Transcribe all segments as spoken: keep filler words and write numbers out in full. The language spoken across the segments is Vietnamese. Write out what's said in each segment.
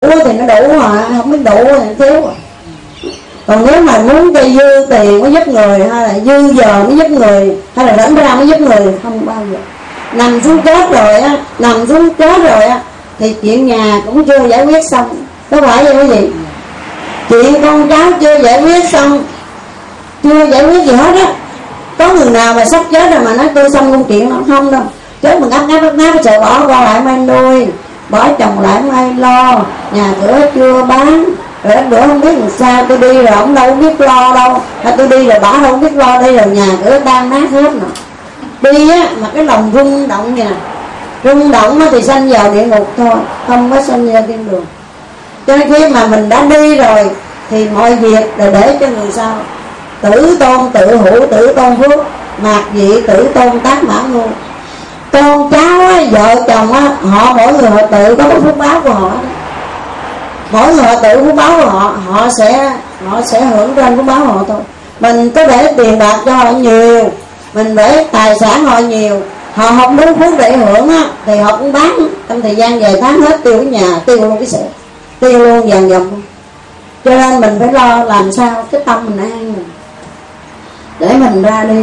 Ui thì nó đủ mà, không biết đủ thì thiếu rồi. Còn nếu mà muốn cho dư tiền mới giúp người, hay là dư giờ mới giúp người, hay là rảnh ra mới giúp người, không bao giờ. Nằm xuống chết rồi á, nằm xuống chết rồi á, thì chuyện nhà cũng chưa giải quyết xong. Có phải vậy quý vị? Chuyện con cháu chưa giải quyết xong, chưa giải quyết gì hết á. Có người nào mà sắp chết rồi mà nói tôi xong công chuyện nó không đâu. Chết mà ngáp ngáp ngáp ngáp sợ bỏ con lại mai nuôi, bỏ chồng lại mai lo, nhà cửa chưa bán, rồi bữa không biết làm sao tôi đi rồi ông đâu biết lo đâu, hay tôi đi rồi bà không biết lo đây rồi nhà cửa tan nát hết nè. Đi á mà cái lòng rung động nha, rung động thì sanh vào địa ngục thôi, không có sanh vào thiên đường. Cho nên khi mà mình đã đi rồi thì mọi việc là để cho người sau. Tử tôn tự hữu tử tôn phước, mạt dị tử tôn tác mã ngu. Con cháu á, vợ chồng á, họ mỗi người họ tự có cái phước báo của họ. Mỗi người họ tự phước báo của họ, họ sẽ họ sẽ hưởng trên phước báo của họ thôi. Mình có để tiền bạc cho họ nhiều, mình để tài sản họ nhiều, họ không đúng phước để hưởng á, thì họ cũng bán trong thời gian vài tháng hết tiêu cái nhà, tiêu luôn cái xe, tiêu luôn vàng dòng luôn. Cho nên mình phải lo làm sao cái tâm mình an mình, để mình ra đi.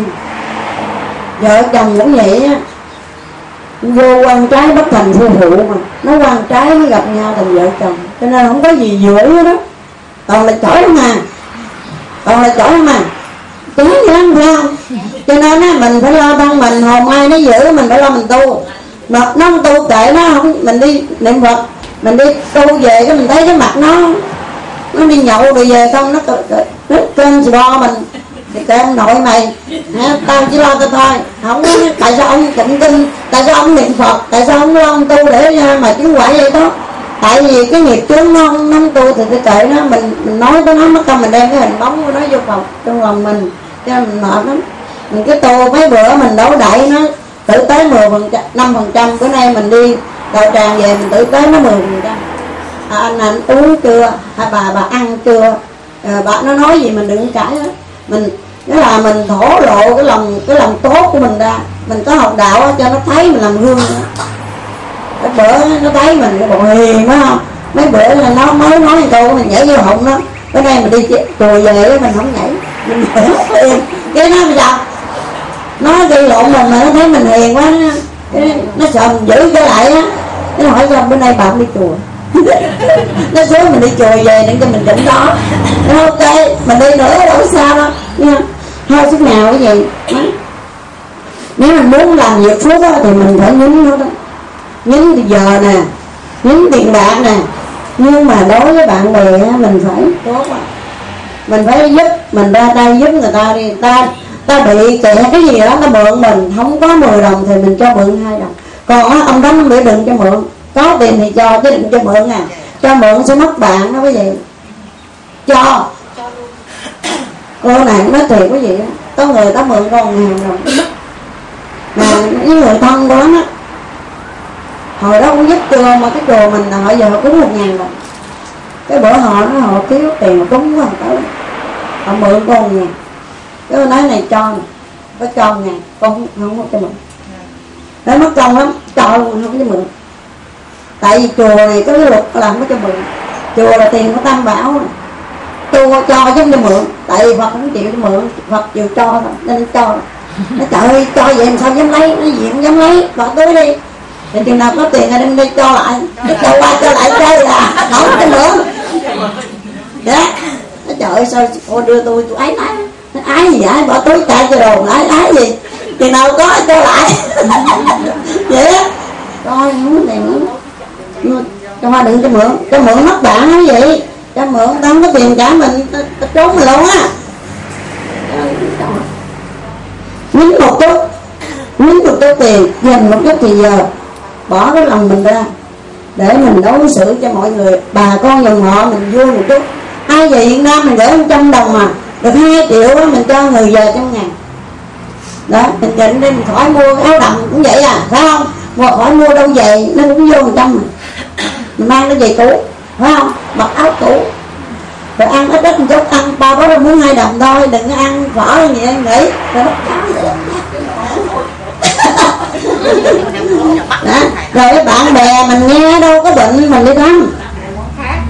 Vợ chồng cũng vậy á, vô quan trái bất thành phu phụ mà, nó quan trái mới gặp nhau thành vợ chồng. Cho nên không có gì giữa hết đó, toàn là chổi không à, toàn là chổi không à, chán gì lắm phải không? Cho nên á mình phải lo thân mình, hồn ai nó giữ mình phải lo mình tu. Mà nó không tu kệ nó, không mình đi niệm Phật, mình đi tu về cái mình thấy cái mặt nó nó đi nhậu rồi về không nó nó cơn bo mình thì kệ ông nội mày, tao chỉ lo tao thôi, không có tại sao ông tụng kinh, tại sao ông niệm Phật, tại sao ông lo ông tu để mà chứng quả vậy đó. Tại vì cái nghiệp chướng nó không, nó không tu thì tôi kệ nó, mình mình nói với nó mất công mình đem cái hình bóng của nó vô phòng trong lòng mình, cho nên mình mệt lắm. Mình cái tu mấy bữa mình đấu đẩy nó tử tế mười phần trăm, năm phần trăm. Bữa nay mình đi đào tràng về mình tử tế nó mười phần trăm. À, anh anh uống chưa, à, bà bà ăn chưa, à, bà nó nói gì mình đừng cãi hết. Mình nghĩa là mình thổ lộ cái lòng cái lòng tốt của mình ra. Mình có học đạo đó, cho nó thấy mình làm gương đó. Cái bữa nó thấy mình cái bộ hiền phải không, mấy bữa là nó mới nói một câu mình nhảy vô họng nó. Bữa nay mình đi chùi về mình không nhảy, mình hiền cái nó bây giờ nó gây lộn mình mà nó thấy mình hiền quá, cái nó sợ mình giữ trở lại á. Nó hỏi sao bữa nay bạn đi chùa nó xuống mình đi chùi về để cho mình chỉnh đó. Nó ok mình đi nữa đâu sao đâu nha, thôi chút nào cái gì đó. Nếu mình muốn làm việc phước đó, thì mình phải nhín nó đó, nhín thì giờ nè, nhín tiền bạc nè. Nhưng mà đối với bạn bè mình phải tốt à. Mình phải giúp, mình ra tay giúp người ta đi. Ta ta bị kẹt cái gì đó, ta mượn mình không có mười đồng thì mình cho mượn hai đồng. Còn á, ông Thánh bị đừng cho mượn, có tiền thì cho chứ đừng cho mượn à. Cho mượn sẽ mất bạn đó quý vị. Cho cô này nói thiệt quý vị, có người ta mượn con ngàn đồng mà với người thân của nó hồi đó cũng giúp chưa, mà cái chùa mình là họ giờ họ cúng một ngàn đồng. Cái bữa họ nó họ thiếu tiền mà cúng quá tới họ mượn con ngàn. Cái nói này cho nè, có cho ngàn con không, không có cho mượn. Nó mất công lắm, cho không cho mượn. Tại vì chùa này có cái luật làm có cho mượn. Chùa là tiền của Tam Bảo, tu cho chứ không cho mượn. Tại vì Phật không chịu cho mượn, Phật chịu cho rồi nên cho. Nó trời ơi cho vậy làm sao dám lấy, nó gì không dám lấy, bỏ túi đi. Thì chừng nào có tiền là đem đi cho lại, nó cho qua cho lại chơi là không cho mượn. Đó, nó trời ơi sao cô đưa tôi tôi ái ái, nó ái gì vậy, bỏ túi chạy cho đồ, ái ái gì, chừng nào có cho lại. Vậy á, coi không có tiền nữa. Cho hoa đừng cho mượn, cho mượn mất bạn nói vậy, cho mượn tao không có tiền trả mình, tao trốn mình luôn á. Nhín một chút, nhín một chút tiền, dành một chút thì giờ bỏ cái lòng mình ra để mình đối xử cho mọi người, bà con dòng họ mình vui một chút. Ai về Việt Nam mình gửi một trăm đồng mà được hai triệu đó, mình cho người về trong ngày đó, mình định đi mình khỏi mua áo đầm cũng vậy à, phải không? Mà khỏi mua đâu về nó cũng vô một trăm mà mình mang nó về cũ, phải không? Mặc áo cũ rồi ăn ít ít một chút, ăn ba bó muốn hai đồng thôi, đừng có ăn phở gì em nghĩ rồi bắt cáo vậy đó. Rồi cái bạn bè mình nghe đâu có bệnh mình đi thăm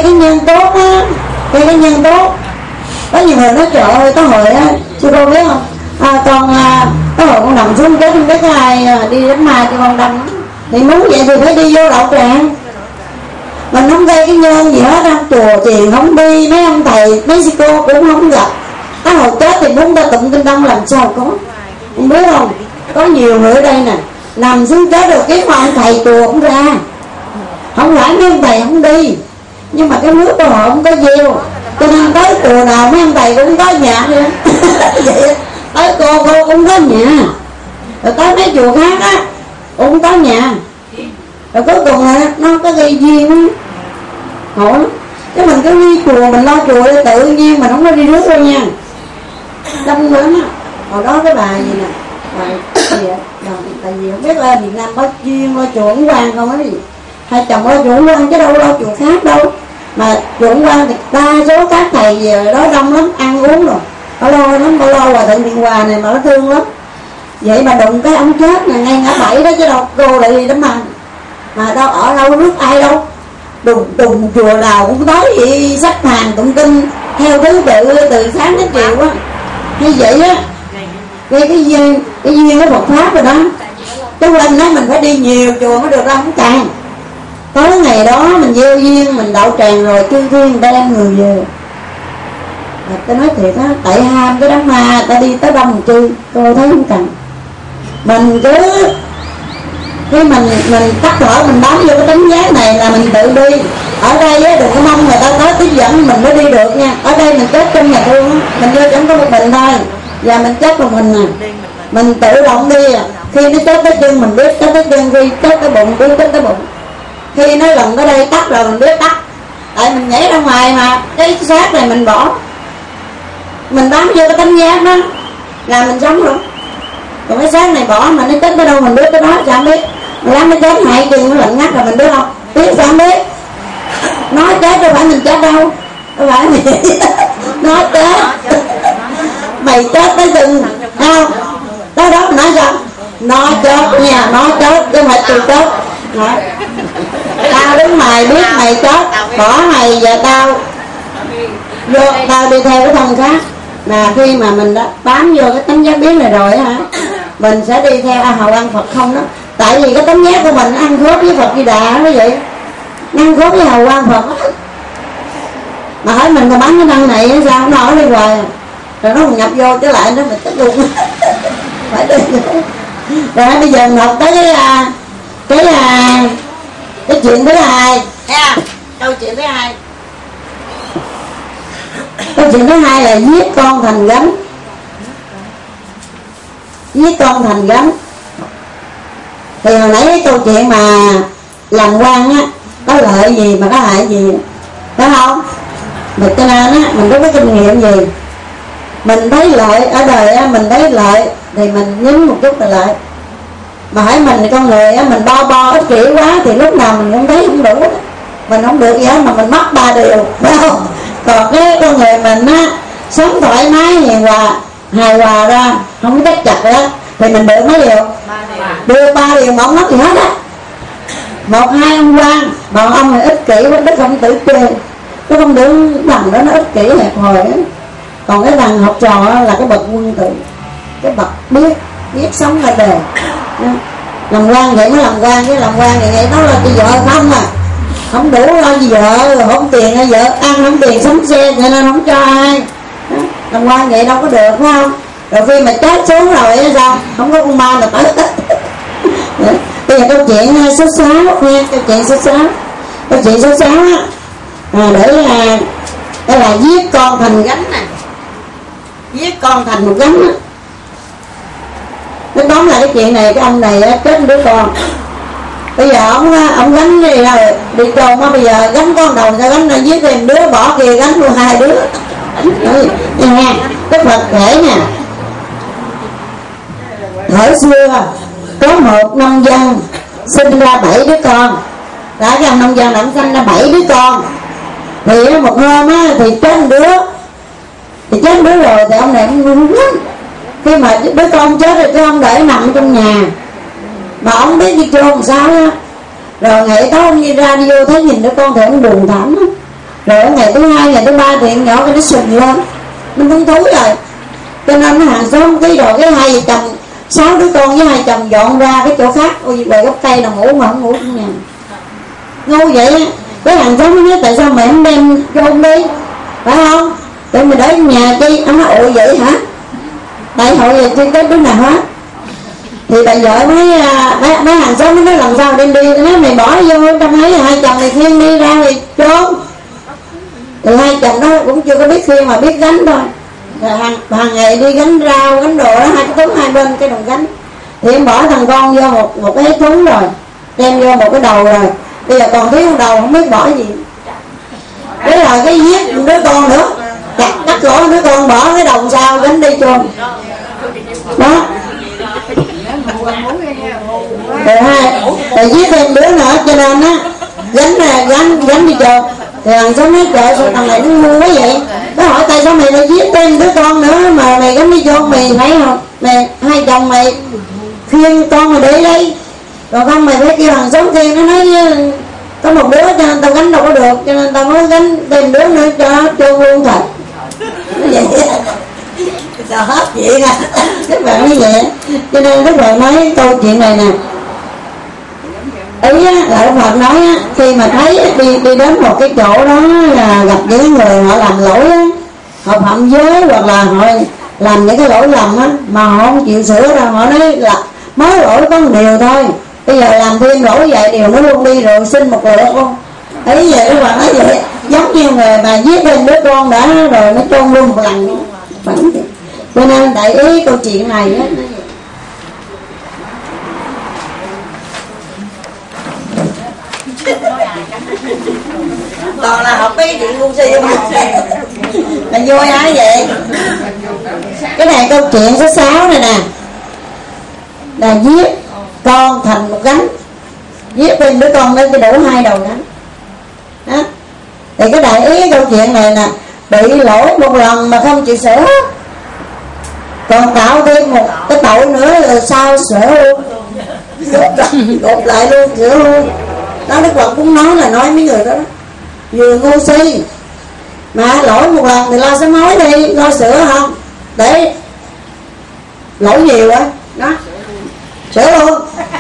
cái nhân tốt á, cây cái nhân tốt. Có nhiều người nói trời ơi, có hồi á, sư cô biết không, à, con à, có hồi con nằm xuống chết không biết ai à, đi đánh ma cho con đâm, thì muốn vậy thì phải đi vô đậu tràng. Mình không gây cái nhân gì hết đâu, chùa chiền không đi, mấy ông thầy mấy sư cô cũng không gặp. Có hồi chết thì muốn ta tụng kinh đông làm sao có, không biết không. Có nhiều người ở đây nè, nằm xuống chết rồi kiếm mà ông thầy chùa cũng ra, không phải mấy ông thầy không đi, nhưng mà cái nước của họ không có gieo, cho nên tới chùa nào mấy ông thầy cũng có nhà vậy. Vậy tới cô cô cũng có nhà, rồi tới mấy chùa khác á cũng có nhà, rồi cuối cùng là nó có gây duyên á, khổ lắm. Chứ mình cứ đi chùa, mình lo chùa để tự nhiên mình không có đi rước đâu nha. Đông lắm á. Hồi đó cái bà gì nè, bà gì ạ, tại vì không biết là Việt Nam có duyên lo chùa Ấn Quang không á gì. Hai chồng lo chùa Ấn Quang chứ đâu lo chùa khác đâu. Mà chùa Ấn Quang thì đa số các thầy về đó đông lắm, ăn uống rồi nó lo lắm, bao lo Hòa Thượng Điện Hòa này mà nó thương lắm. Vậy mà đụng cái ông chết là ngay ngã bảy đó chứ đâu, cô lại đi đám ma. Mà đâu ở đâu rước ai đâu. Đùng đùng chùa nào cũng tới vậy, sách hàng tụng kinh theo thứ tự từ sáng đến chiều á. Như vậy á, cái cái duyên, cái duyên cái Phật pháp rồi đó. Chứ quên nói mình phải đi nhiều chùa mới được đâu, không càng. Tới ngày đó mình gieo duyên, mình đậu tràng rồi chư thiên đem người về. À, tôi nói thiệt á, tại ham cái đám ma ta đi tới đông chi, tôi thấy không cần. Mình cứ khi mình mình tắt thở, mình bám vô cái tấm giác này là mình tự đi. Ở đây á, đừng có mong người ta tới tiếp dẫn mình mới đi được nha. Ở đây mình chết trong nhà thương á, mình vô chẳng có một mình thôi, và mình chết một mình nè, mình tự động đi à. Khi nó chết cái chân mình biết chết cái chân, khi chết cái bụng biết chết cái bụng. Khi nó gần tới đây tắt rồi mình biết tắt, tại mình nhảy ra ngoài mà cái xác này mình bỏ, mình bám vô cái tấm giác đó là mình sống rồi. Còn cái xác này bỏ mà nó chết tới đâu mình biết cái đó, sao không biết. Mà lắm nó chết hại chừng nó lạnh ngắt là mình biết không, biết sao không biết. Nó chết đâu phải mình chết đâu, đâu phải mình nó chết mày chết tới chừng không đó đó. Mình nói sao nó chết nha, nó chết chứ không phải tôi chết. Đó. Tao đứng mày biết mày chết, bỏ mày và tao vô, tao đi theo cái thân khác. Là khi mà mình đã bám vô cái tấm giác biết này rồi hả, mình sẽ đi theo A Hầu ăn Phật không đó. Tại vì cái tấm giác của mình ăn khớp với Phật Di Đà nó vậy, ăn khớp với Hầu ăn Phật đó. Mà hỏi mình còn bám cái thân này sao không nổi đi hoài, rồi nó còn nhập vô trở lại nó mình chết luôn. Phải đi. Rồi bây giờ mình học tới cái cái cái chuyện thứ hai nha. Câu chuyện thứ hai câu chuyện thứ hai là giết con thành gánh. Giết con thành gánh thì hồi nãy cái câu chuyện mà làm quan á, có lợi gì mà có hại gì, phải không? Mà cho nên á, mình có cái kinh nghiệm gì, mình thấy lợi ở đời á, mình thấy lợi thì mình nhấn một chút là lợi. Mà hỏi mình thì con người á, mình bo bo ích kỷ quá thì lúc nào mình cũng thấy không đủ, mình không được gì hết mà mình mất ba điều, phải không? Còn cái con người mình á, sống thoải mái hiền hòa, hài hòa ra, không có trách chặt đó, thì mình được mấy điều? Được ba điều mà không mất gì hết á. Một hai ông quan, mà ông là ích kỷ quá, đức không tử chê. Cái con đứa thằng đó nó ích kỷ hẹp hòi á. Còn cái thằng học trò là cái bậc quân tử, cái bậc biết biết sống ở đời. Làm quan vậy mới làm quan, cái làm quan vậy vậy đó là cho vợ không à, không đủ lo gì vợ, không tiền hay vợ ăn, không tiền sắm xe cho nên không cho ai. Làm quan vậy đâu có được, phải không? Rồi khi mà chết xuống rồi á sao không có con ma là tới. Bây giờ câu chuyện số sáu nha, câu chuyện số sáu câu chuyện số sáu á, à, để là đây là giết con thành gánh nè, giết con thành một gánh á. Nó tóm lại cái chuyện này, cái ông này á, chết một đứa con. Bây giờ ông ông gánh gì rồi đi trồn á, bây giờ gánh con đầu cho gánh, giết thêm đứa bỏ kia gánh luôn hai đứa. Nha, cái Phật kể nè, thời xưa có một nông dân sinh ra bảy đứa con. Đã cái ông nông dân đã sinh ra bảy đứa con. Thì một hôm á thì chết một đứa, thì chết một đứa rồi thì ông này cũng run lắm. Khi mà đứa con chết rồi chứ ông để nằm trong nhà, mà ông biết đi chôn sao á. Rồi ngày đó ông đi ra đi vô thấy nhìn đứa con thì ông buồn thảm á. Rồi ngày thứ hai, ngày thứ ba thì nhỏ cái nó sình lên, nó muốn thúi rồi. Cho nên nó hàng xóm cái rồi cái hai vợ chồng, sáu đứa con với hai chồng dọn ra cái chỗ khác. Ôi về gốc cây nào ngủ mà không ngủ trong nhà. Ngu vậy á. Cái hàng xóm nó nói tại sao mẹ không đem chôn đi, phải không? Tại mày để trong nhà chi. Ông nói ủa vậy hả? Tại hội vậy chứ cái đứa nào hết. Thì bà vợ mấy, mấy, mấy hàng xóm nó nói làm sao đem đi. Nó nói mày bỏ vô trong ấy, hai chồng thì khiêng đi ra thì trốn. Thì hai chồng nó cũng chưa có biết khiêng mà biết gánh thôi. Rồi hàng, hàng ngày đi gánh rau, gánh đồ đó, hai cái thúng hai bên cái đồng gánh. Thì em bỏ thằng con vô một, một cái thúng rồi, đem vô một cái đầu rồi. Bây giờ còn thiếu đầu không biết bỏ gì. Thế là cái giết đứa con nữa, chặt cắt lỗ đứa con bỏ cái đầu sau gánh đi chôn. Đó. Rồi hai, rồi giết thêm đứa nữa cho nên á gánh là gánh gánh đi chôn. Thì thằng xóm nói trời sao thằng này nó ngu quá vậy. Nó hỏi tại sao mày lại giết thêm đứa con nữa mà mày gánh đi chôn, mày thấy không? Mày hai chồng mày khiêng con mày để đây, còn không mày phải kêu thằng xóm khiêng. Nó nói có một đứa cho nên tao gánh đâu có được, cho nên tao mới gánh thêm đứa nữa cho nó chôn luôn thật. Nó vậy sao hết vậy nè. Các bạn như vậy. Cho nên các bạn nói câu chuyện này nè, ý á, là Đức Phật nói á, khi mà thấy đi đi đến một cái chỗ đó là gặp những người họ làm lỗi á, họ phạm giới hoặc là họ làm những cái lỗi lầm á mà họ không chịu sửa ra, họ nói là mới lỗi có một điều thôi, bây giờ làm thêm lỗi vậy điều nó luôn đi rồi xin một lượt luôn. Ấy vậy Đức Phật nói vậy, giống như người mà giết lên đứa con đã rồi nó chôn luôn một lần. Cho nên đại ý câu chuyện này á, toàn là học cái chuyện ngu si không là vui hả vậy. Cái này câu chuyện số sáu này nè, là giết con thành một gánh, giết bên đứa con lên cho đủ hai đầu gánh đó. Thì cái đại ý câu chuyện này nè, bị lỗi một lần mà không chịu sửa, còn tạo thêm một cái tội nữa rồi sao sửa luôn, gộp lại luôn, sửa luôn. Đó Đức Phật cũng nói là nói mấy người đó, đó vừa ngu si mà lỗi một lần thì lo sám hối đi, lo sửa không để lỗi nhiều á đó, sửa luôn.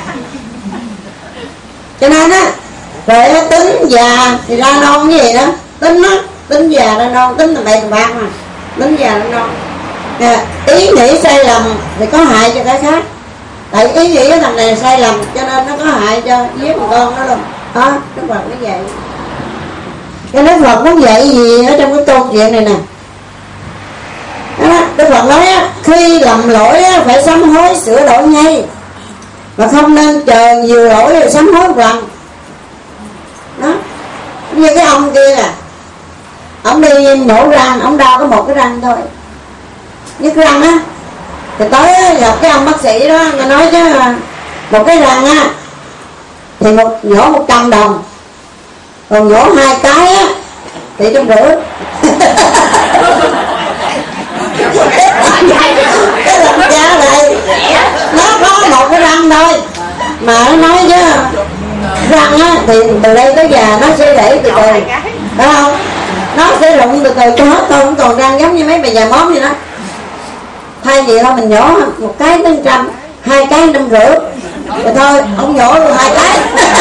Cho nên á rồi tính già thì ra non cái gì đó, tính á tính già ra non, tính là bậy tầm bạc mà tính già ra non. À, ý nghĩ sai lầm thì có hại cho cái khác, tại ý nghĩ cái thằng này sai lầm cho nên nó có hại cho giết một con đó luôn đó. Đức Phật nó vậy. Cái Đức Phật muốn dạy gì ở trong cái câu chuyện này nè đó, Đức Phật nói á, khi làm lỗi á, phải sám hối sửa đổi ngay, mà không nên chờ nhiều lỗi rồi sám hối một lần đó. Như cái ông kia nè, ông đi nhổ răng, ông đau có một cái răng thôi, với cái răng á, thì tới gặp cái ông bác sĩ đó, người nói chứ một cái răng á thì một nhổ một trăm đồng, còn nhổ hai cái á thì trăm rưỡi. Cái làm giá này nó có một cái răng thôi mà nó nói chứ răng á thì từ đây tới già nó sẽ để từ từ, phải không? Nó sẽ rụng từ từ cho hết thôi, không còn răng giống như mấy bà già móm vậy đó. Thay vì thôi mình nhổ một cái đến trăm, hai cái năm rưỡi rồi thôi, ông nhổ luôn hai cái.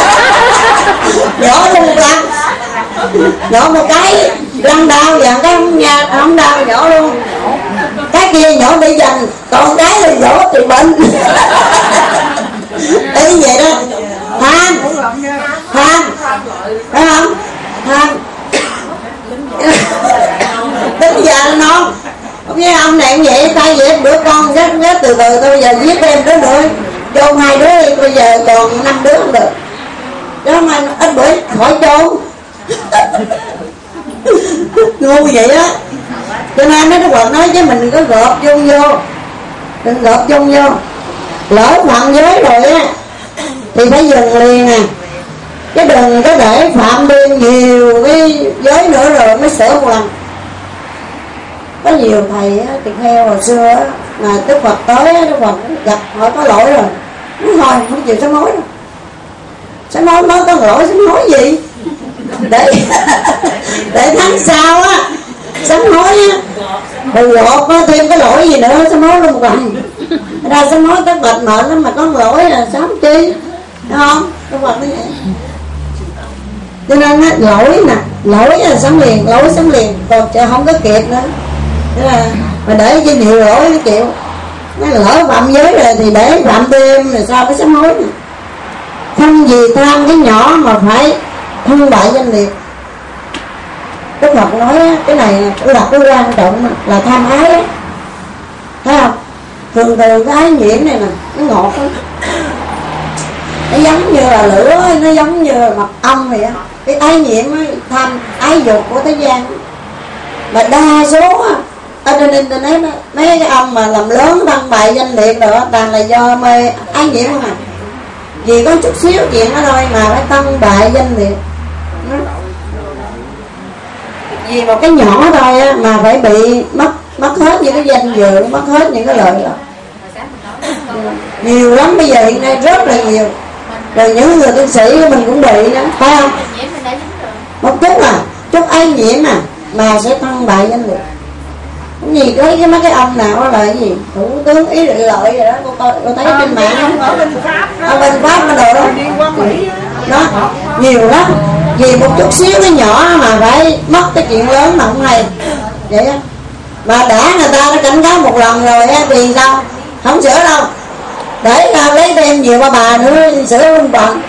Nhổ luôn một răng, nhổ một cái răng đau và cái không nhà không đau nhổ luôn, cái kia nhổ để dành, còn cái thì nhổ trị bệnh. Ý vậy đó, tham tham phải không, tham tính giờ non. Không biết ông này cũng vậy, tay vậy bữa con rất rất từ từ tôi bây giờ giết thêm đứa nữa, chôn hai đứa đi, bây giờ còn năm đứa không được. Đó mà ít bữa khỏi chôn. Ngu vậy á. Cho nên Đức Phật nói chứ mình đừng có gộp chung vô, đừng gộp chung vô. Lỡ phạm giới rồi á thì phải dừng liền nè, chứ đừng có để phạm thêm nhiều cái giới nữa rồi mới sửa một lần. Có nhiều thầy á, tỳ kheo hồi xưa á, mà Đức Phật tới á, Đức Phật gặp họ có lỗi rồi, nói thôi không chịu sám hối đâu. Sám hối mới có lỗi, sám hối gì? để để tháng sau á sám hối á, rồi gọt á, thêm cái lỗi gì nữa sám hối luôn rồi. Ra sám hối cái mệt mệt lắm mà có lỗi là sám chi, đúng không? Cái Phật như vậy. Cho nên á, lỗi nè, lỗi là sám liền, lỗi sám liền, còn chờ không có kịp nữa. Thế là mà để cho nhiều lỗi nó chịu. Nó lỡ phạm giới rồi thì để phạm thêm rồi sao mới sám hối nè. Không vì tham cái nhỏ mà phải thân bại danh liệt. Đức Phật nói cái này là cái quan trọng là tham ái á, thấy không? Thường thường cái ái nhiễm này nè nó ngọt lắm, nó giống như là lửa, nó giống như là mật ong vậy á. Cái ái nhiễm ấy, tham ái dục của thế gian mà đa số á, ở trên internet đó, mấy cái ông mà làm lớn đăng bài danh liệt rồi toàn là do mê ái nhiễm không à. Vì có chút xíu chuyện đó thôi mà phải tăng bại danh liệt. Vì một cái nhỏ thôi á, mà phải bị mất mất hết những cái danh dự, mất hết những cái lợi đó. Nhiều lắm, bây giờ hiện nay rất là nhiều. Rồi những người tu sĩ của mình cũng bị đó, phải không? Một chút à, chút ái nhiễm à, mà sẽ tăng bại danh liệt. Cái gì thấy cái mấy cái ông nào là cái gì thủ tướng ý định lợi rồi đó, cô coi cô thấy trên mạng đó, ở bên Pháp ở bên Pháp bên đồ đó, đó nhiều lắm. Vì một chút xíu cái nhỏ mà phải mất cái chuyện lớn mà không hay vậy á. Mà đã người ta đã cảnh cáo một lần rồi á thì sao không sửa đâu, để ra lấy thêm nhiều bà bà nữa sửa không còn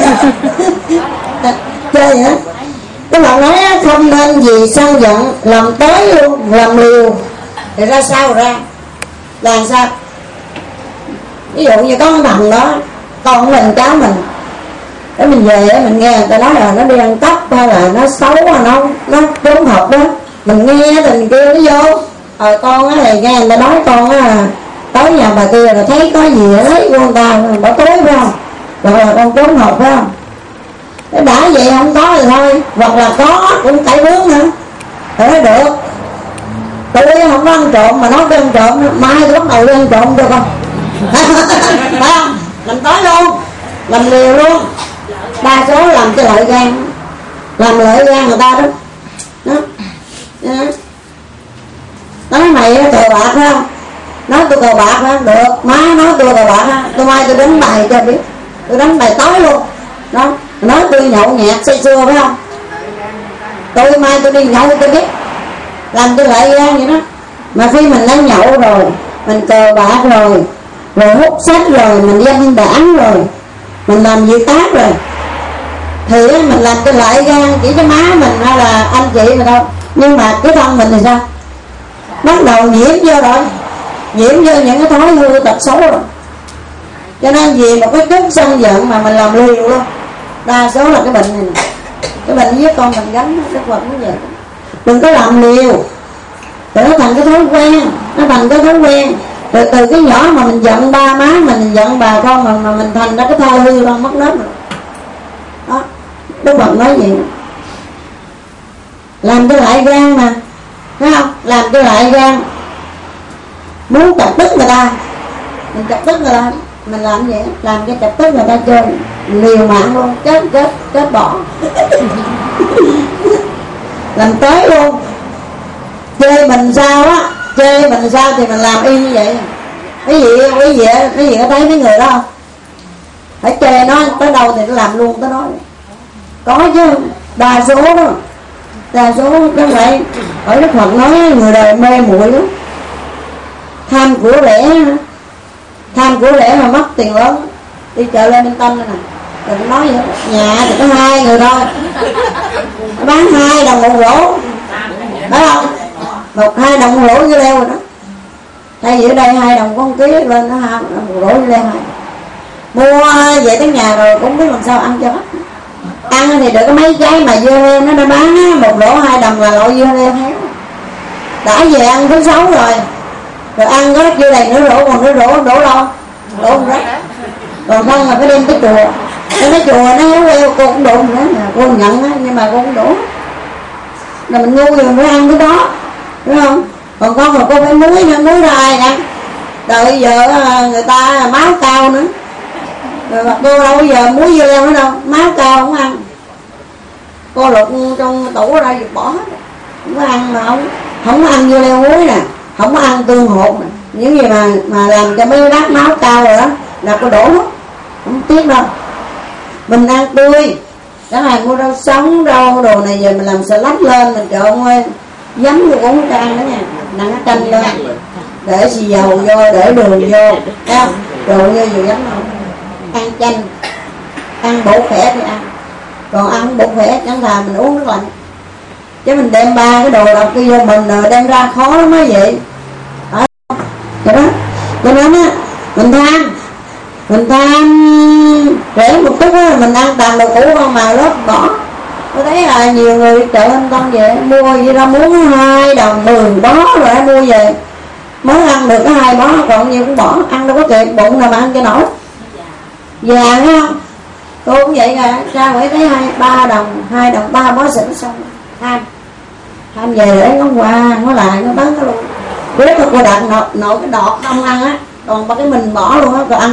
chơi vậy đó. Cái bạn nói không nên vì sân giận làm tới luôn, làm liều thì ra sao ra làm sao? Ví dụ như có con thằng đó, con mình cháu mình, để mình về mình nghe người ta nói là nó đi ăn cắp hay là nó xấu hay nó nó trốn học đó, mình nghe thì mình kêu nó vô. Rồi con á thì nghe người ta nói con á tới nhà bà kia là thấy có gì lấy của người ta bỏ tối phải không, rồi là con trốn học phải không? Nó đã vậy không có thì thôi, hoặc là có cũng cải bướng nữa thì nó được. Tôi không có ăn trộm mà nói cái ăn trộm, mai tôi bắt đầu đi ăn trộm cho con phải không? Làm tối luôn, làm liều luôn. Đa số làm cho lợi gan, làm lợi gan người ta đó. Đó, đó. Nói mày cờ bạc phải không? Nói tôi cờ bạc phải không? Được, má nói tôi cờ bạc ha, tôi mai tôi đánh bài cho biết, tôi đánh bài tối luôn. Đó, nói tôi nhậu nhẹt say sưa phải không? Tôi mai tôi đi nhậu tôi biết, làm tôi lại gan vậy đó. Mà khi mình đã nhậu rồi, mình cờ bạc rồi, rồi hút sách rồi, mình dâm đảng rồi, mình làm việc ác rồi, thì mình làm cho lại gan chỉ cho má mình hay là anh chị mình đâu. Nhưng mà cái thân mình thì sao? Bắt đầu nhiễm vô rồi, nhiễm vô những cái thói hư tật xấu rồi. Cho nên vì một cái chút sân giận mà mình làm liều luôn. Đa số là cái bệnh này nè, cái bệnh với con mình gắn Đức Phật cũng vậy. Đừng có làm liều rồi nó thành cái thói quen, nó thành cái thói quen. Từ từ cái nhỏ mà mình giận ba má mình, giận bà con mình, mà mình thành ra cái thói hư rồi, mất nết rồi. Đó, Đức Phật nói gì? Làm cho lại gan mà, thấy không? Làm cho lại gan. Muốn chọc tức người ta, mình chọc tức người ta, mình làm vậy, làm cho chọc tức người ta chơi liều mạng luôn, chết chết chết bỏ làm tới luôn. Chơi mình sao á, chơi mình sao thì mình làm y như vậy. Cái gì quý vị quý vị có thấy mấy người đó không? Phải chơi nó tới đâu thì nó làm luôn tới đó. Có chứ, đa số đó, đa số chứ vậy. Ở Đức Phật nói người đời mê muội lắm, tham của rẻ, tham của rẻ mà mất tiền lớn. Đi chợ Lê Minh Tân này nè, đừng nói vậy. Nhà thì có hai người thôi, bán hai đồng một rổ, phải không? Một hai đồng một rổ với leo rồi đó. Thay vì ở đây hai đồng có một ký lên nó hai một rổ với leo hai. Mua về tới nhà rồi cũng biết làm sao ăn cho hết. Ăn thì được có mấy trái mà dưa leo nó đã bán á, một rổ hai đồng là loại dưa leo hết. Đã về ăn thứ sáu rồi, rồi ăn có dưa đầy nửa rổ, còn nửa rổ đổ đâu? Đổ không rác. Còn không là phải đem tới chùa. Cái nói chùa nó héo leo cô cũng đổ nữa, cô nhận á, nhưng mà cô cũng đổ. Là mình ngu rồi phải ăn cái đó, đúng không? Còn con mà cô phải muối nữa, muối ra ai ăn? Đợi giờ người ta máu cao nữa. Rồi mà cô đâu bây giờ muối dưa leo nữa đâu, máu cao không ăn. cô lục trong tủ ra giật bỏ hết, không có ăn mà không không có ăn dưa leo muối nè, không có ăn tương hột nè, những gì mà mà làm cho mấy bác máu cao rồi đó là cô đổ hết, không tiếc đâu. Mình ăn tươi, cái này mua rau sống rau đồ này giờ mình làm salad lên mình trộn ơi giấm vô uống cho ăn đó nha, nặng cái canh lên để xì dầu vô, để đường vô, thấy không, đồ như vừa giấm không, ăn chanh, ăn bổ khỏe thì ăn, còn ăn bổ khỏe chẳng thà mình uống nước lạnh. Chứ mình đem ba cái đồ độc kia vô mình rồi đem ra khó lắm mới vậy. Đó, vậy đó. Cho nên á, mình tham, mình tham rẻ một chút á, mình ăn tàn đồ cũ không mà lớp bỏ. Tôi thấy là nhiều người chợ anh con về mua gì ra muốn hai đồng mười bó rồi đã mua về, mới ăn được cái hai bó còn nhiều cũng bỏ, ăn đâu có kịp bụng nào mà ăn cho nổi. Già thấy không? Tôi cũng vậy rồi, ra ngoài thấy hai ba đồng, hai đồng ba bó xịn xong tham, tham về để nó qua, nó lại nó bán cái luôn. Rất là cô đặt nội, nội cái đọt không ăn á, còn ba cái mình bỏ luôn á, còn ăn